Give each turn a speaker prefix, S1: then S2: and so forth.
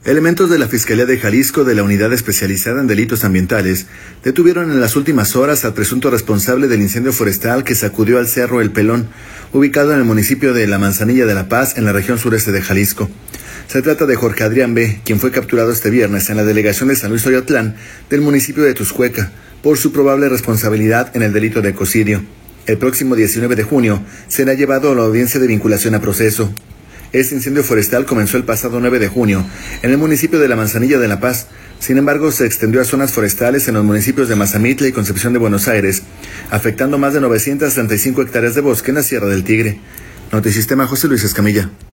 S1: Elementos de la Fiscalía de Jalisco de la Unidad Especializada en Delitos Ambientales detuvieron en las últimas horas al presunto responsable del incendio forestal que sacudió al Cerro El Pelón, ubicado en el municipio de La Manzanilla de La Paz, en la región sureste de Jalisco. Se trata de Jorge Adrián B., quien fue capturado este viernes en la delegación de San Luis Oyatlán del municipio de Tuxcueca por su probable responsabilidad en el delito de ecocidio. El próximo 19 de junio será llevado a la audiencia de vinculación a proceso. Este incendio forestal comenzó el pasado 9 de junio en el municipio de La Manzanilla de La Paz. Sin embargo, se extendió a zonas forestales en los municipios de Mazamitla y Concepción de Buenos Aires, afectando más de 935 hectáreas de bosque en la Sierra del Tigre. Notisistema, José Luis Escamilla.